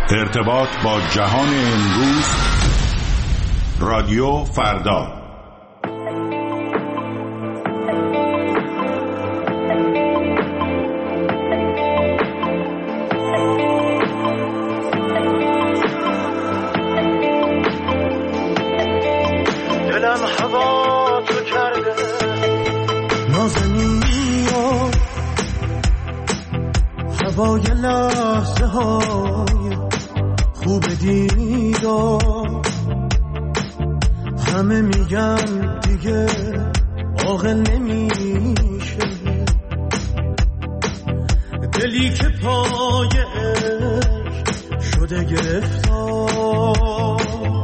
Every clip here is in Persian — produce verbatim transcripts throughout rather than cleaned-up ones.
ارتباط با جهان امروز، رادیو فردا. دلم هوا تو کرده نازنین ها، هوای لحظه های خوب دیدار. همه میگن دیگه عاقل نمیشه، دلی که پای عشق شده گرفتار.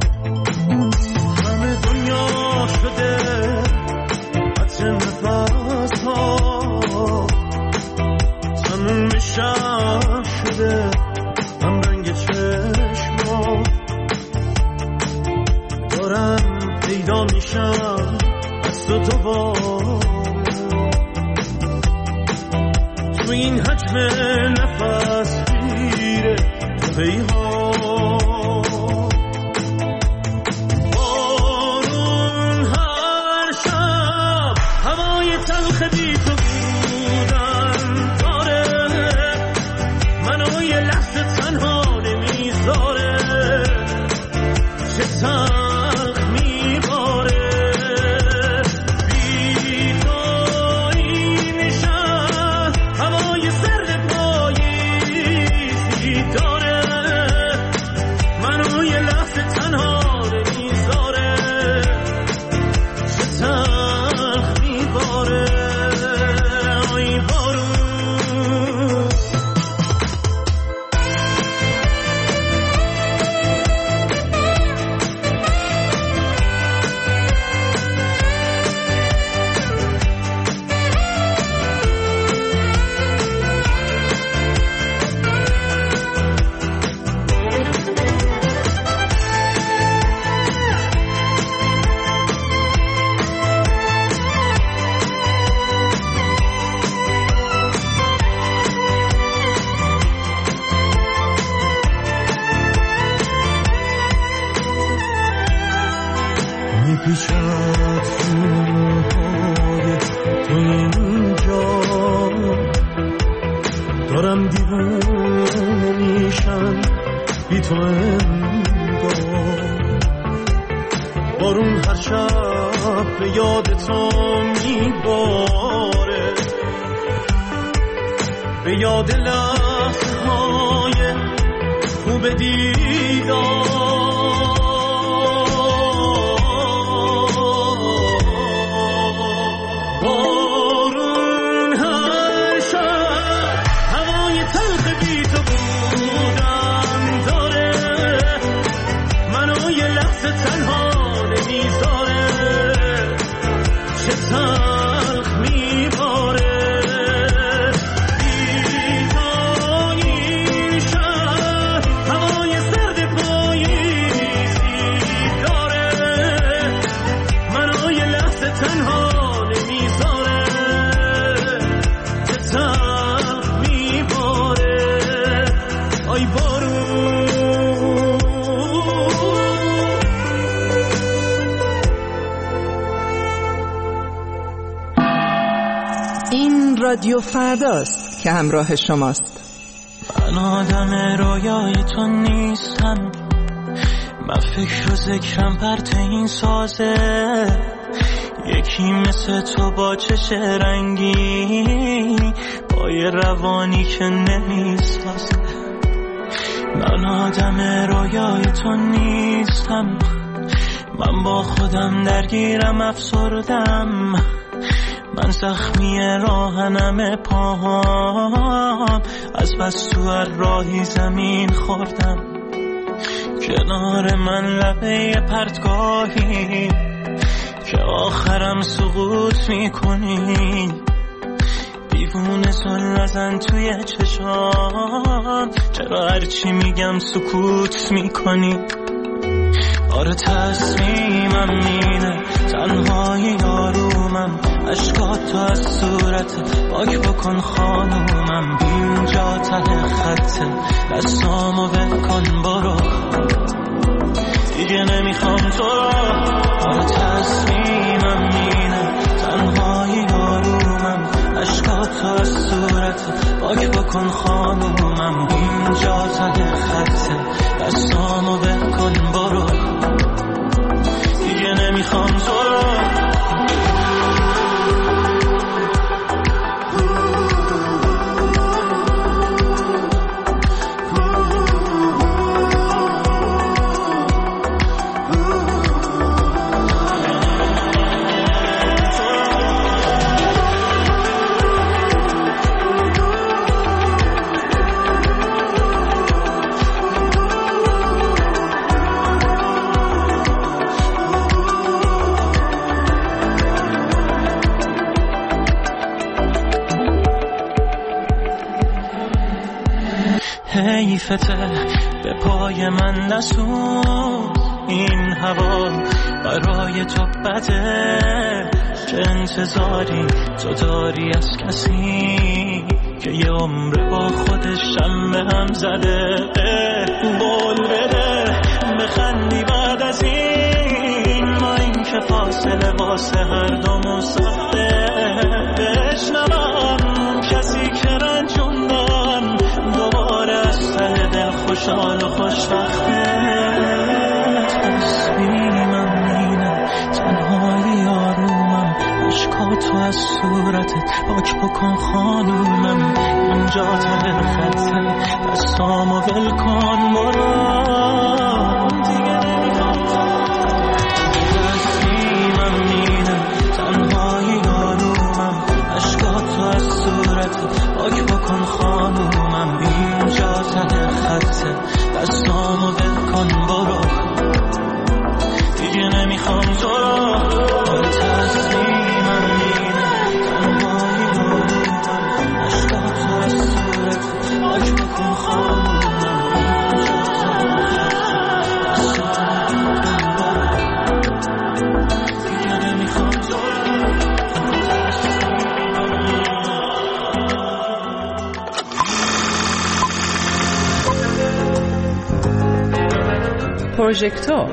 همه دنیا شده عطر نفس ها، تموم میشم شده هم رنگ چشما. دارم پیدا میشم از تو دوباره، تو این حجم نفس گیره تو پیهان. بارون هر شب هوای تلخ بی تو بودن داره، منو یه لحظه تنها نمیذاره. چه تلخ میباره، بیدایی میشن هوای سرد پاییزی داره، منو یه لحظه تنها نمیذاره. چه تلخ میباره ای بارون. میپیچد فیلمهای تو اینجا، دارم دیوونه میشم بی تو انگار. بارون هر شب به یاد تو میباره، به یاد لحظه های خوب دیدار. رادیو فرداست که همراه شماست. من آدم رویای تو نیستم، من فکر و ذکرم پرت این سازه. یکی مثل تو با چش رنگی، با یه روانی که نمیسازه. من آدم رویای تو نیستم، من با خودم درگیرم افسردم. من زخمی راهنم پاهام، از بس تو هر راهی زمین خوردم. کنار من لبه پرتگاهی که آخرم سقوط میکنی. دیوونه سن نزن توی چشام، چرا هرچی میگم سکوت میکنی. آره تصمیمم اینه، تنهایی آرومم، اشکاتو از صورت پاک بکن خانومم، اینجا ته خطه، دستامو ول کن برو، دیگه نمیخوام تو رو، آره تصمیمم اینه، تنهایی آرومم، اشکاتو از صورت پاک بکن خانومم، اینجا ته خطه، دستامو ول کن برو، دیگه نمیخوام تو رو. حیفته به پای من نسون، این هوا برای تو بده، چه انتظاری تو داری از کسی که یه عمر با خودش هم به هم زده، قول بده بخندی بعد از این، ما این که فاصله واسه هر دومون سخته، بشنوم کسی که رنجوندم دوباره از ته دل خوشحال و خوشبخته، تصمیمم اینه، تنهایی آرومم، اشکاتو از صورتت پاک بکن خانومم، اینجا ته خطه، دستامو ول کن برو، دیگه نمیخوام، تصمیمم اینه، تنهایی آرومم، اشکاتو از صورتت پاک بکن خانومم، اینجا ته خطه، دستامو ول کن برو، دیگه نمیخوام تو رو، آره تصمیمم اینه، تنهایی آرومم، اشکاتو از صورتت پاک بکن خانومم، اینجا ته خطه، دستامو ول کن برو، دیگه نمیخوام تو رو. پروژکتور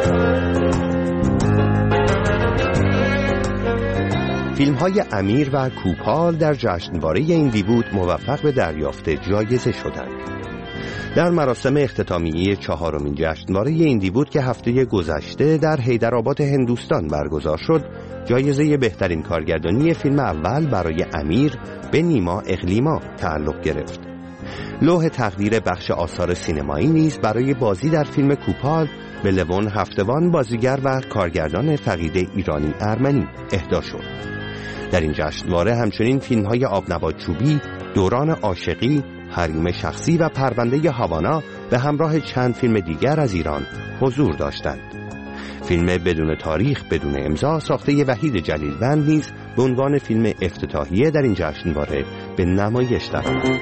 فیلم‌های امیر و کوپال در جشنواره ایندی بود موفق به دریافت جایزه شدند. در مراسم اختتامیه چهارمین جشنواره ایندی بود که هفته گذشته در حیدرآباد هندوستان برگزار شد، جایزه بهترین کارگردانی فیلم اول برای امیر به نیما اقلیما تعلق گرفت. لوح تقدیر بخش آثار سینمایی نیز برای بازی در فیلم کوپال به لوون هفتوان، بازیگر و کارگردان فقید ایرانی ارمنی اهدا شد. در این جشنواره همچنین فیلم‌های آبنبات چوبی، دوران عاشقی، حریم شخصی و پرونده هاوانا به همراه چند فیلم دیگر از ایران حضور داشتند. فیلم بدون تاریخ بدون امضا ساخته وحید جلیلوند نیز به عنوان فیلم افتتاحیه در این جشنواره به نمایش درآمد.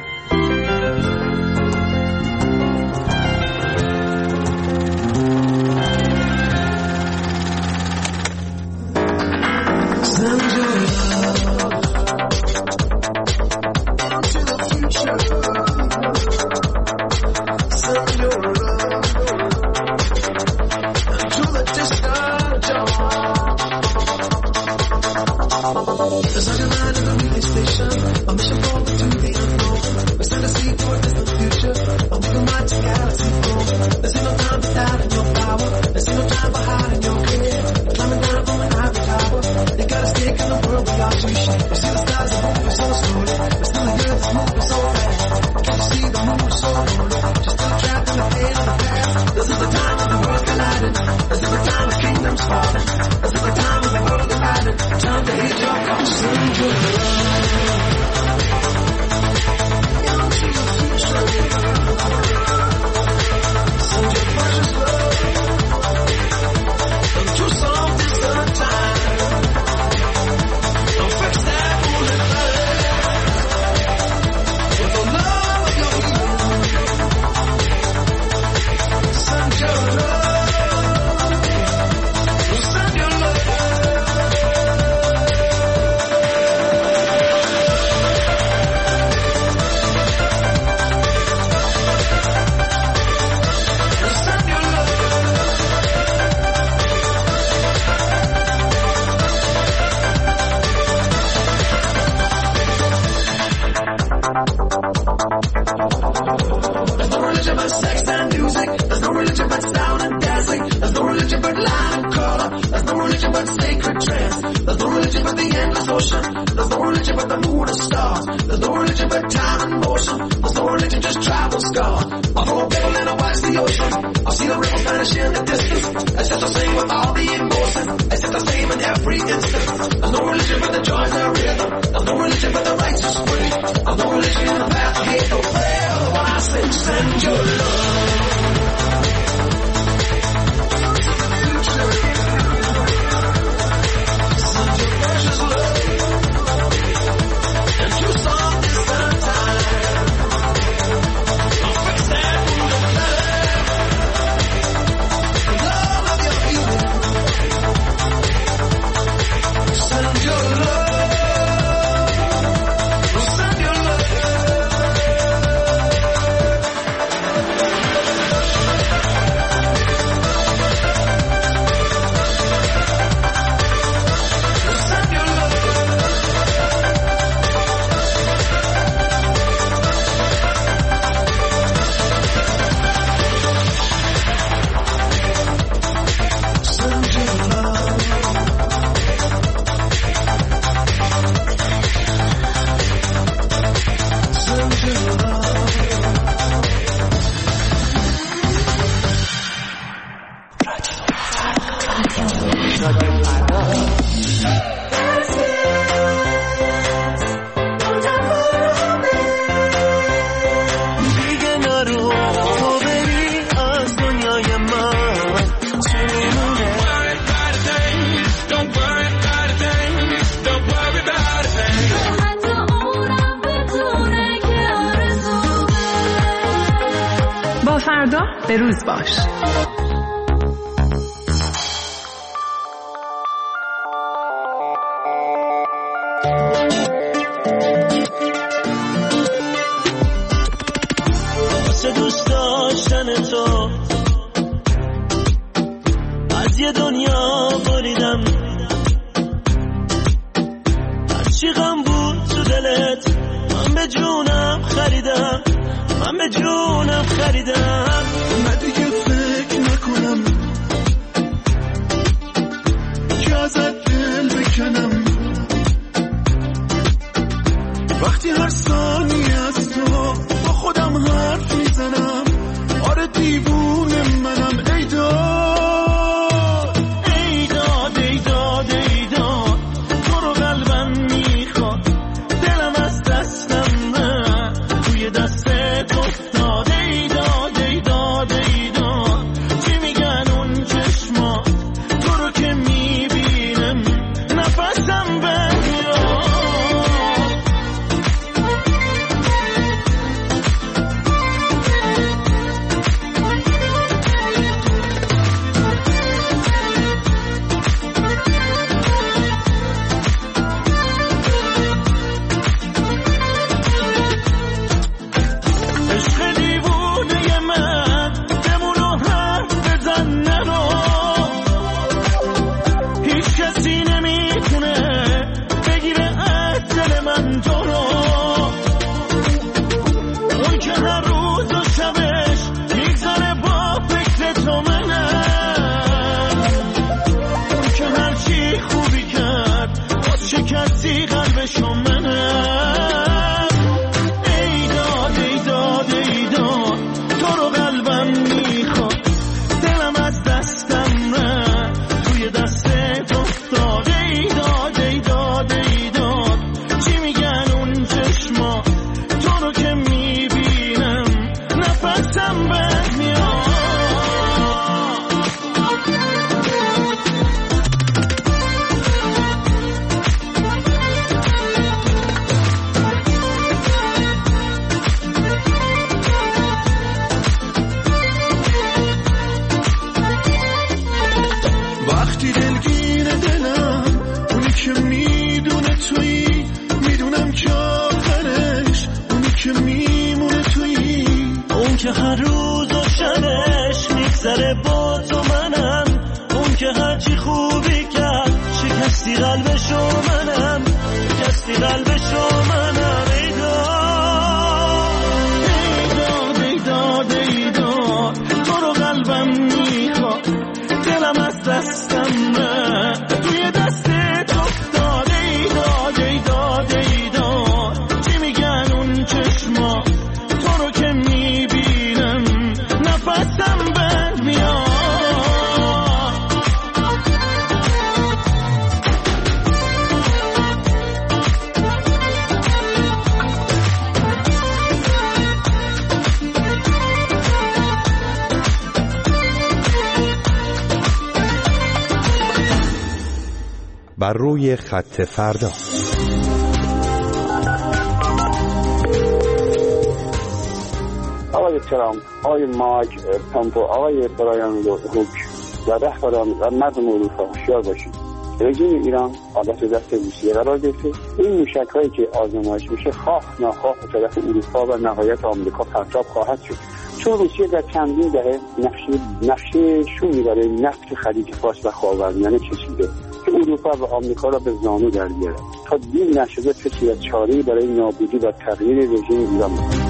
religion but sex and music. There's no religion but sound and dancing. There's no religion but line and color. There's no religion but sacred trance. There's no religion but the endless ocean. There's no religion but the moon and stars. There's no religion but time and motion. There's no religion, just tribal scars. I throw a pebble and I watch the ocean. I see the ripples vanish in the distance. It's just the same with all the emotion. It's just the same in every instant. There's no religion but the joys and rhythm. There's no religion but the righteous way. There's no religion in the path of hate or prayer. When I sing, send your love. فردا به روز باش. واسه دوست داشتن تو از یه دنیا بریدم، هرچی غم بود تو دلت من به جونم خریدم، من به جونم خریدم. من دیگه فکر نکنم که ازت دل بکنم، وقتی هر ثانیه از تو با خودم حرف میزنم. آره دیوونه منم. ای داد ای داد ای داد ای داد تو رو قلبم میخواد، دلم از دستم نه توی دستت افتاد. ای داد ای داد ای داد چی میگن اون چشما، تو رو که میبینم نفسم بمیاد. شکستی قلبشو منم. ای داد ای داد ای داد تو رو قلبم میخواد، دلم از دستم نه توی دستت افتاد. ای داد ای داد ای داد چی میگن اون چشما، تو رو که میبینم نفسم بد میاد. وقتی دلگیر دلم اونی که میدونه تویی، میدونم که آخرش اونی که میمونه تویی، اون که هر روز و شبش میگذره با تو منم، اون که هرچی خوبی کرد شکستی قلبشو منم، شکستی قلبشو منم. ای داد ای داد ای داد ای بر روی خط فردا. آقای ترامپ، آقای مایک پامپو، آقای برایان هوک و رهبران و مردم اروپا هوشیار باشید. رژیم ایران عادت دست روسیه قرار گرفته. این موشک‌هایی که آزمایش میشه خواه ناخواه به طرف اروپا و نهایت آمریکا پرتاب خواهد شد، چون روسیه در چندین دهه نقشه نقشه شومی برای نفت خلیج فارس و خاورمیانه کشیده که اروپا و آمریکا را به زانو در بیارد. تا دیر نشده کسی از چاره‌ای برای نابودی و تغییر رژیم ایران می‌کند.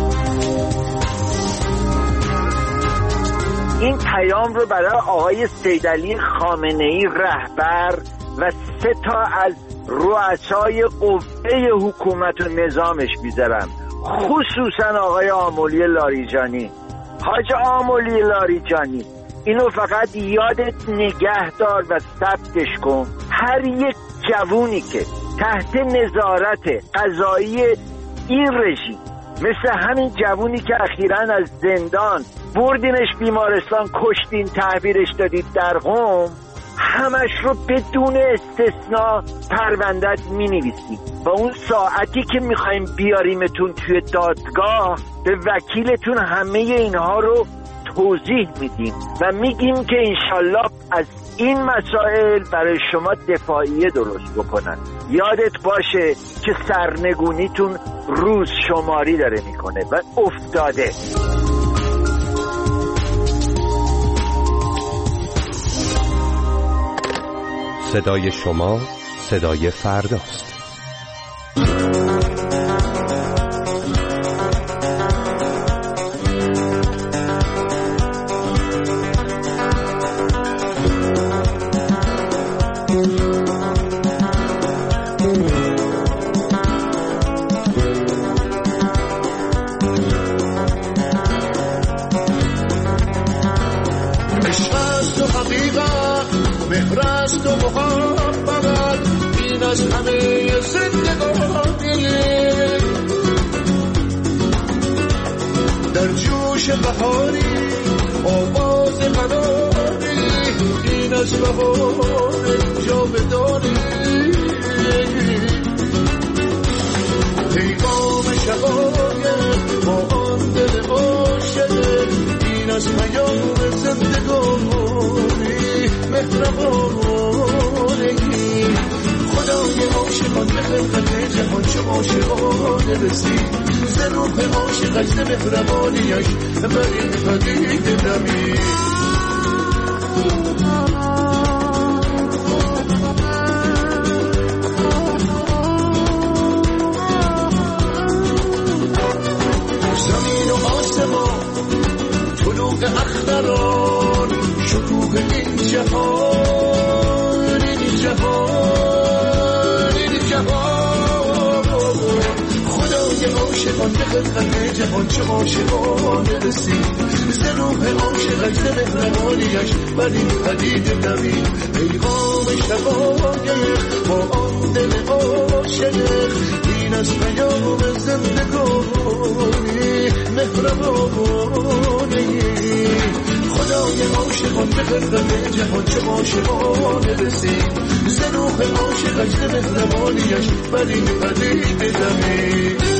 این پیام رو برای آقای سیدعلی خامنه‌ای رهبر و سه تا از رؤسای قوه حکومت و نظامش میذارم، خصوصا آقای آملی لاریجانی. حاج آملی لاریجانی، اینو فقط یادت نگه دار و ثبتش کن. هر یک جوونی که تحت نظارت قضایی این رژیم، مثل همین جوونی که اخیراً از زندان بردینش بیمارستان، کشتین، تحویلش دادید در قم، همش رو بدون استثناء پروندت می نویسیم و اون ساعتی که می خوایم بیاریمتون توی دادگاه به وکیلتون همه اینها رو توضیح میدیم و میگیم که انشالله از این مسائل برای شما دفاعیه درست بکنن. یادت باشه که سرنگونیتون روز شماری داره میکنه و افتاده. صدای شما صدای فرداست. در جوش بهاری آواز قناری، این از بهار جاودانی. پیغام شقایق با آن دل عاشق، این از پیام زندگانی مهربانی. خدای عاشقان به خلقت جهان چه عاشقانه رسید، ز روح عاشقش ز مهربانیش بر این پدید نمید. زمین و آسمان، طلوع اختران، شکوه این جهان، این جهان، این جهان. خدای عاشقان به خلقت جهان چه عاشقانه رسید، ز روح عاشقش ز مهربانیش بر این پدید نمید. پیغام شقایق با آن دل عاشق، این از پیام زندگانی مهربانی. خدای عاشقان به خلقت جهان چه عاشقانه رسید، ز روح عاشقش ز مهربانیش بر این پدید نمید.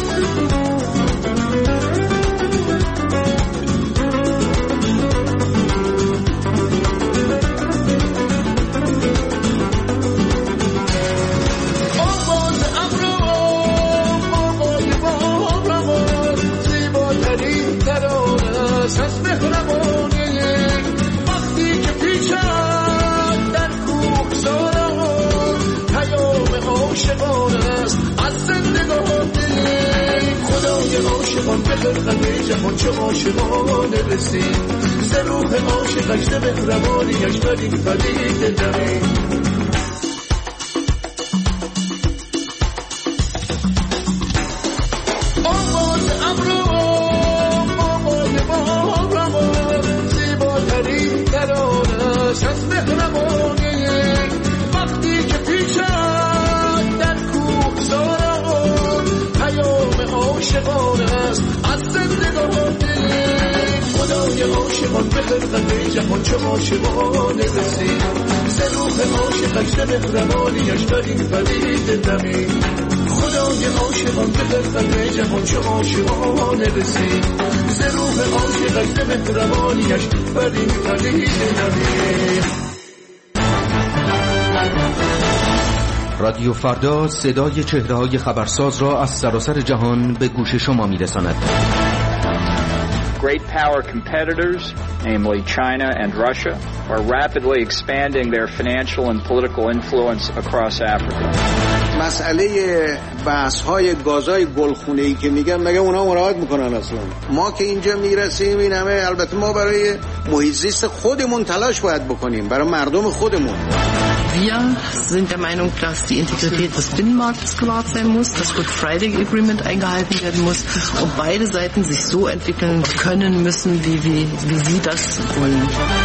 عاشقان به خلقت جهان چه عاشقانه رسید، ز روح عاشقش ز مهربانیش بر این پدید نمید. آواز ابرو آواز باران، زیباترین ترانه است از مهربانی. وقتی که پیشم در کوهساران، پیام عاشقانه است از زندگانی. خدای عاشقان به خلقت جهان چه عاشقانه رسید، ز ز روح عاشقش ز مهربانیش در این پدید زمین خدای عاشقان به خلقت جهان چه عاشقانه رسید ز روح عاشقش ز مهربانیش بر این پدید زمین. رادیو فردا صدای چهره‌های خبرساز را از سراسر جهان به گوش شما می‌رساند. Great power competitors, namely China and Russia, are rapidly expanding their financial and political influence across Africa. مسئله بحث‌های گازهای گلخونه‌ای که میگن مگه اونا مراعات میکنن اصلا؟ ما که اینجا میرسیم این همه، البته ما برای محیط زیست خودمون تلاش باید بکنیم، برای مردم خودمون. Wir sind der Meinung, dass die Integrität des Binnenmarktes gewahrt sein muss, das Good Friday Agreement eingehalten werden muss und beide Seiten sich so entwickeln können müssen, wie, wie, wie sie das wollen.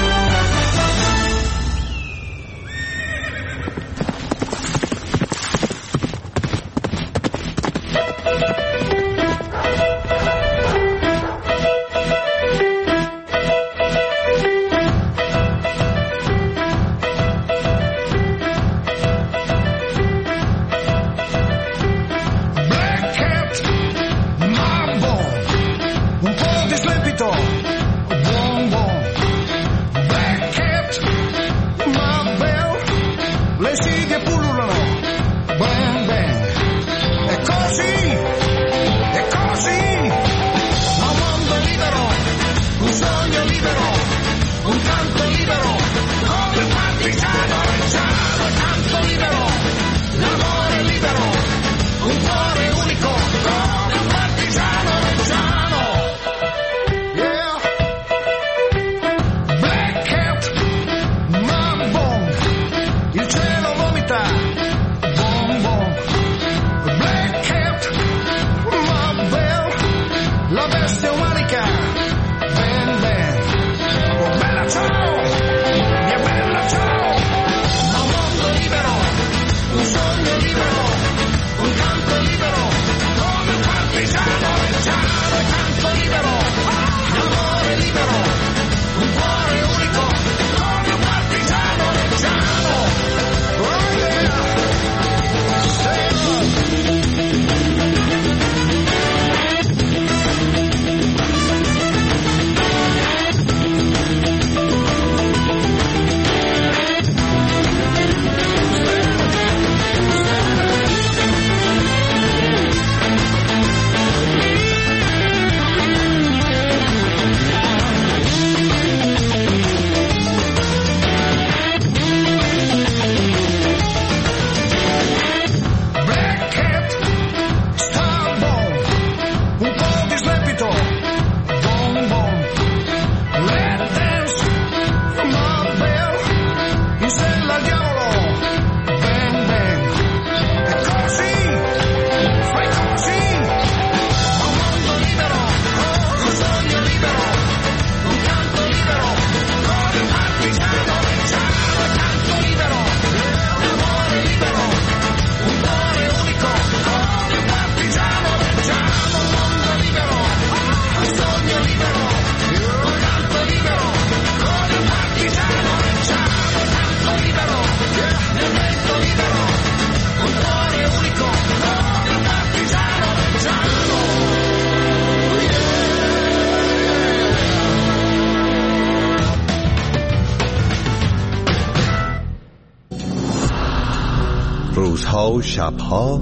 روزها و شبها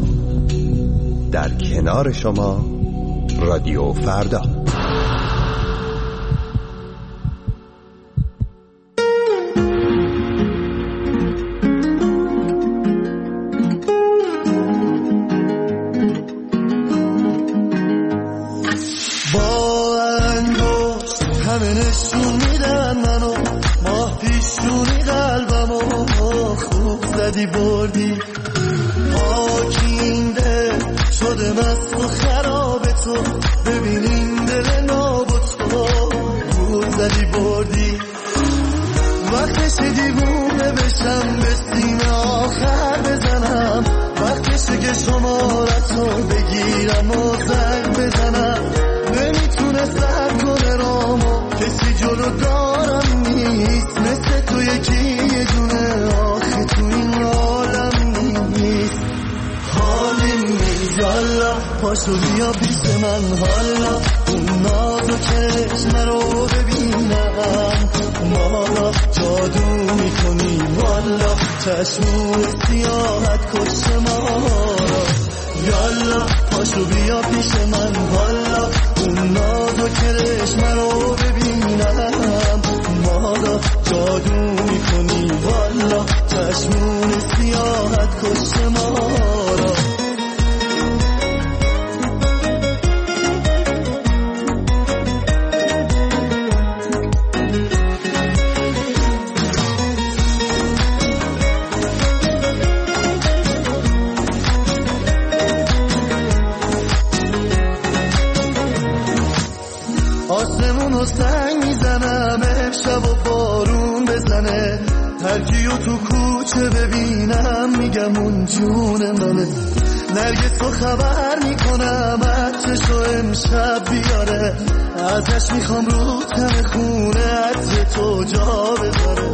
در کنار شما رادیو فردا. با انگشت همه نشون میدن منو، ماه پیشونی قلبمو خوب زدی بردی، پاکینده شده مست و خراب تو، ببینین دل نابود تو خوب زدی بردی، وقتش دیوونه بشم به سینه آخر بزنم، وقتشه که شمارتو بگیرم و زنگ بزنم، نمیتونه سر کنه رامو کسی جلو دارم نیست، مثل تو یکی یه دونه پاشو بیا پیش من حالا اون ناز و چشم رو ببینم مالا جادو میکنی والا چشمون سیاحت کش ما را یالا پاشو بیا پیش من حالا اون ناز و چشم رو ببینم مالا جادو میکنی والا چشمون سیاحت کش ما را آسمونو سنگ میزنم امشب و بارون بزنه هرکیو تو کوچه ببینم میگم اون جون منه نرگسو خبر میکنم عطرشو امشب بیاره ازش میخوام رو تن خونه عطر تو جا بذاره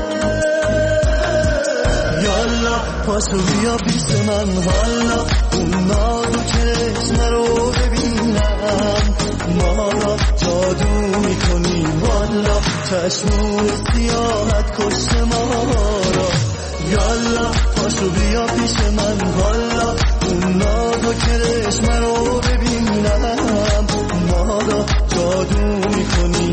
یالا پاشو بیا پیش من حالا اون ناز و چشم رو ببینم مالا جادو میکنی والا چشمون سیاحت کش ما را یالا پاشو بیا پیش من حالا اون ناز و چشم رو ببینم مالا جادو میکنی